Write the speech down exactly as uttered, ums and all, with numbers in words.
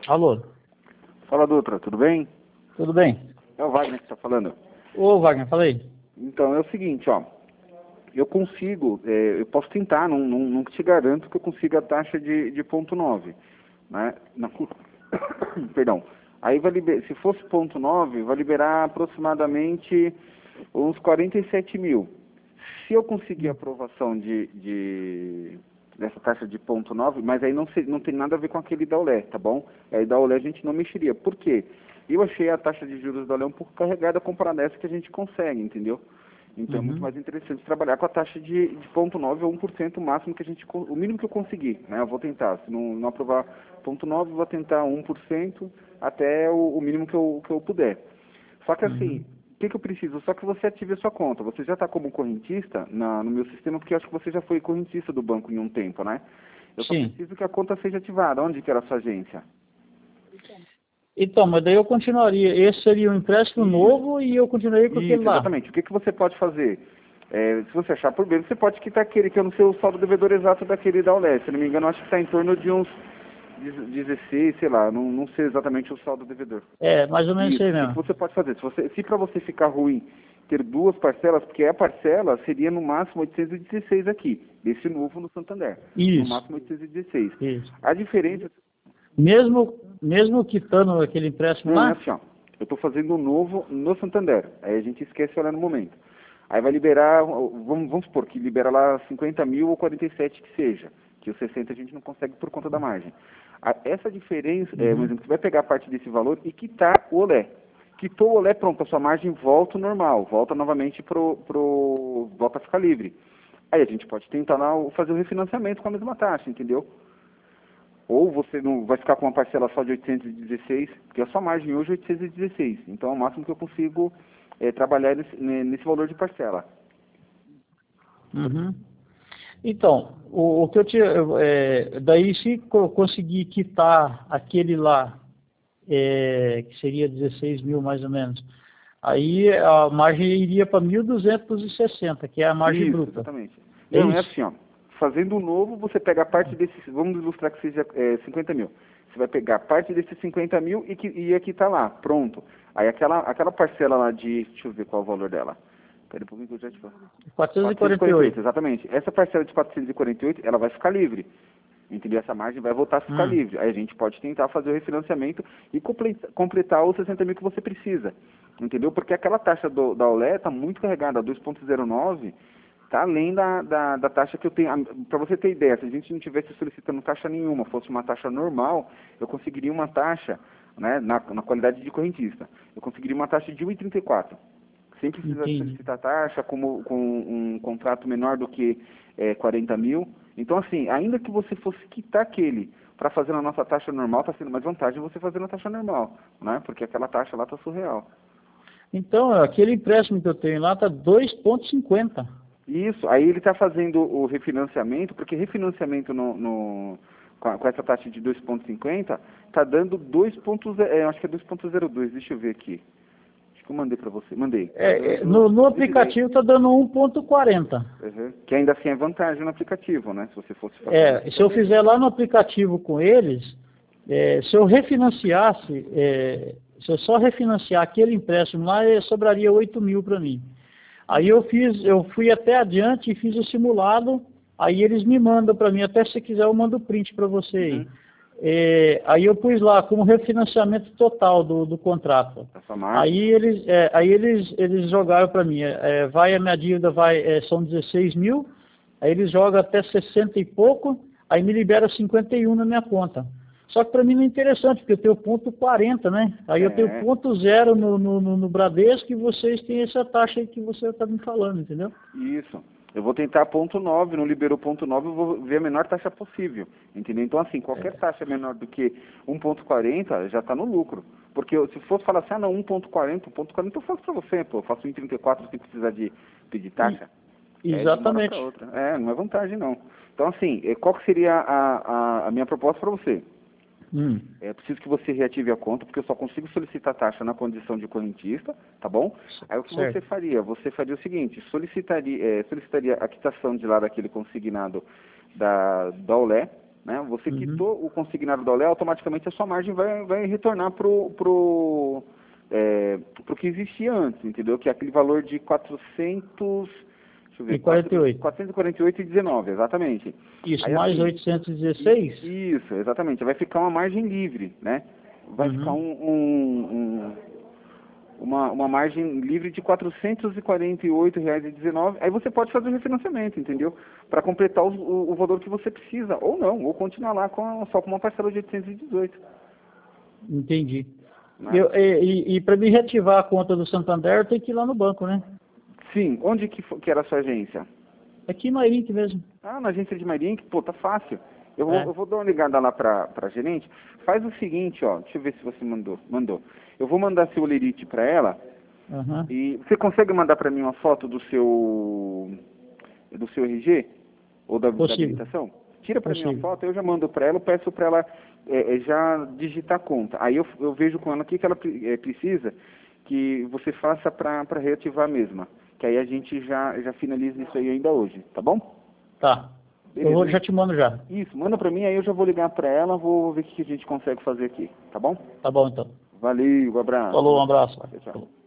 Alô, Fala, Dutra, tudo bem? tudo bem? É o Wagner que está falando. Ô, Wagner, falei. Então, é o seguinte, ó. Eu consigo, é, eu posso tentar, não, não, não te garanto que eu consiga a taxa de, de ponto nove, né? Na, perdão. Aí vai liber, se fosse ponto nove, vai liberar aproximadamente uns quarenta e sete mil. Se eu conseguir a aprovação de, de dessa taxa de ponto nove, mas aí não, se, não tem nada a ver com aquele da Olé, tá bom? Aí da Olé a gente não mexeria. Por quê? Eu achei a taxa de juros da Olé um pouco carregada comparada a essa que a gente consegue, entendeu? Então Uhum. é muito mais interessante trabalhar com a taxa de, de zero vírgula nove ou um por cento o máximo que a gente, o mínimo que eu conseguir, né? Eu vou tentar, se não, não aprovar zero vírgula nove, eu vou tentar um por cento até o, o mínimo que eu, que eu puder. Só que assim, Uhum. o que, que eu preciso? Só que você ative a sua conta. Você já está como correntista na, no meu sistema, porque eu acho que você já foi correntista do banco em um tempo, né? Eu só Sim. preciso que a conta seja ativada. Onde que era a sua agência? Então, mas daí eu continuaria. Esse seria um empréstimo Isso. novo e eu continuaria com aquele Isso, lá. exatamente. O que, que você pode fazer? É, se você achar por bem, você pode quitar aquele, que eu não sei o saldo devedor exato daquele da Olé. Se não me engano, eu acho que está em torno de uns dezesseis, sei lá, não, não sei exatamente o saldo devedor. É, mais ou menos Isso, isso aí o que, que mesmo. você pode fazer? Se, você, se para você ficar ruim ter duas parcelas, porque a parcela seria no máximo oitocentos e dezesseis aqui, desse novo no Santander. No Isso, máximo oitocentos e dezesseis. isso. A diferença... Mesmo, mesmo quitando aquele empréstimo Não, é lá? assim, ó. Eu estou fazendo um novo no Santander. Aí a gente esquece olhar no momento. Aí vai liberar, vamos, vamos supor que libera lá cinquenta mil ou quarenta e sete que seja. Que os sessenta a gente não consegue por conta da margem. A- essa diferença, é, por Uhum. exemplo, você vai pegar a parte desse valor e quitar o Olé. Quitou o Olé, pronto, a sua margem volta ao normal, volta novamente pro, pro, volta a ficar livre. Aí a gente pode tentar lá fazer o refinanciamento com a mesma taxa, entendeu? Ou você não vai ficar com uma parcela só de oitocentos e dezesseis, porque a sua margem hoje é oitocentos e dezesseis. Então é o máximo que eu consigo é, trabalhar nesse, nesse valor de parcela. Uhum. Então, o, o que eu tinha. eu, é, daí, se co- conseguir quitar aquele lá, é, que seria dezesseis mil mais ou menos, aí a margem iria para mil duzentos e sessenta, que é a margem Isso, bruta. exatamente. É Não, é isso? assim, ó. Fazendo um novo, você pega a parte desses, vamos ilustrar que seja é, cinquenta mil. Você vai pegar parte desses cinquenta mil e, que, e aqui tá lá, pronto. Aí aquela, aquela parcela lá de, deixa eu ver qual é o valor dela. Pera um pouquinho que eu já te falo. quatrocentos e quatrocentos e quarenta e quarenta e oito, oito. exatamente. Essa parcela de quatrocentos e quarenta e oito, ela vai ficar livre. Entendeu? Essa margem vai voltar a ficar Hum. livre. Aí a gente pode tentar fazer o refinanciamento e completa- completar os sessenta mil que você precisa. Entendeu? Porque aquela taxa do, da Olé está muito carregada, a dois ponto zero nove, está além da, da, da taxa que eu tenho. Para você ter ideia, se a gente não tivesse solicitando taxa nenhuma, fosse uma taxa normal, eu conseguiria uma taxa, né, na, na qualidade de correntista, eu conseguiria uma taxa de um vírgula trinta e quatro. Sem precisar Entendi. solicitar taxa, como, com um contrato menor do que é, quarenta mil. Então, assim, ainda que você fosse quitar aquele para fazer na nossa taxa normal, está sendo mais vantagem você fazer na taxa normal, né? Porque aquela taxa lá está surreal. Então, aquele empréstimo que eu tenho lá está dois ponto cinquenta. Isso, aí ele está fazendo o refinanciamento, porque refinanciamento no, no- com, a- com essa taxa de dois ponto cinquenta está dando dois ponto zero, é, acho que é dois ponto zero dois, deixa eu ver aqui. Acho que eu mandei para você, mandei. Tá É, é, dando no, no vinte e dez. aplicativo está dando um ponto quarenta. Uhum. Que ainda assim é vantagem no aplicativo, né? Se você fosse fazer É, isso se eu também. fizer lá no aplicativo com eles, é, se eu refinanciasse, é, se eu só refinanciar aquele empréstimo lá, eh, sobraria oito mil para mim. Aí eu fiz, eu fui até adiante e fiz o simulado, aí eles me mandam para mim, até se quiser eu mando o print para você aí. Uhum. É, aí eu pus lá como refinanciamento total do, do contrato. Essa margem. Aí eles, é, aí eles, eles jogaram para mim, é, vai a minha dívida vai, é, são dezesseis mil, aí eles jogam até sessenta e pouco, aí me libera cinquenta e um na minha conta. Só que para mim não é interessante, porque eu tenho ponto quarenta, né? Aí eu tenho É, ponto zero no, no, no, no Bradesco e vocês têm essa taxa aí que você está me falando, entendeu? isso. Eu vou tentar ponto nove, não liberou ponto nove, eu vou ver a menor taxa possível. Entendeu? Então, assim, qualquer taxa menor do que um ponto quarenta já está no lucro. Porque eu, se fosse falar assim, ah, não, um ponto quarenta, um ponto quarenta eu faço para você, pô. Eu faço um vírgula trinta e quatro sem precisar de pedir E, taxa. É de uma hora para exatamente. outra. É, não é vantagem, não. Então, assim, eh, qual que seria a, a, a minha proposta para você? Hum. É preciso que você reative a conta, porque eu só consigo solicitar taxa na condição de correntista, tá bom? Aí o que você Certo. faria? Você faria o seguinte, solicitaria, é, solicitaria a quitação de lá daquele consignado da, da Olé, né? Você Uhum. quitou o consignado da Olé, automaticamente a sua margem vai, vai retornar pro, pro, é, pro que existia antes, entendeu? Que é aquele valor de quatrocentos, deixa eu ver, E quarenta e oito. quatrocentos e quarenta e oito e dezenove, exatamente. Isso, Aí, mais assim, oitocentos e dezesseis? isso, exatamente. Vai ficar uma margem livre, né? Vai Uhum. ficar um, um, um, uma, uma margem livre de quatrocentos e quarenta e oito reais e dezenove. Aí você pode fazer o refinanciamento, entendeu? Para completar o, o, o valor que você precisa, ou não, ou continuar lá com a, só com uma parcela de oitocentos e dezoito. Entendi. Né? Eu, e e, e para me reativar a conta do Santander, eu tenho que ir lá no banco, né? Sim, onde que, fo- que era a sua agência? Aqui em Mairink mesmo. Ah, na agência de Marinho, pô, tá fácil. Eu vou, É. eu vou dar uma ligada lá pra, pra gerente. Faz o seguinte, ó, deixa eu ver se você mandou. Mandou. Eu vou mandar seu lerite pra ela. Uhum. E você consegue mandar pra mim uma foto do seu do seu R G ou da, da Possível. habilitação? Tira pra mim uma Possível. foto, eu já mando pra ela, eu peço pra ela é, é, já digitar a conta. Aí eu, eu vejo com ela o que, que ela pre- é, precisa que você faça pra, pra reativar a mesma. Que aí a gente já, já finaliza isso aí ainda hoje, tá bom? Tá. Eu Beleza, vou, hein? já te mando já. Isso, manda pra mim, aí eu já vou ligar pra ela, vou ver o que a gente consegue fazer aqui, tá bom? Tá bom, então. Valeu, um abraço. Falou, um abraço. Tchau, tchau. Falou.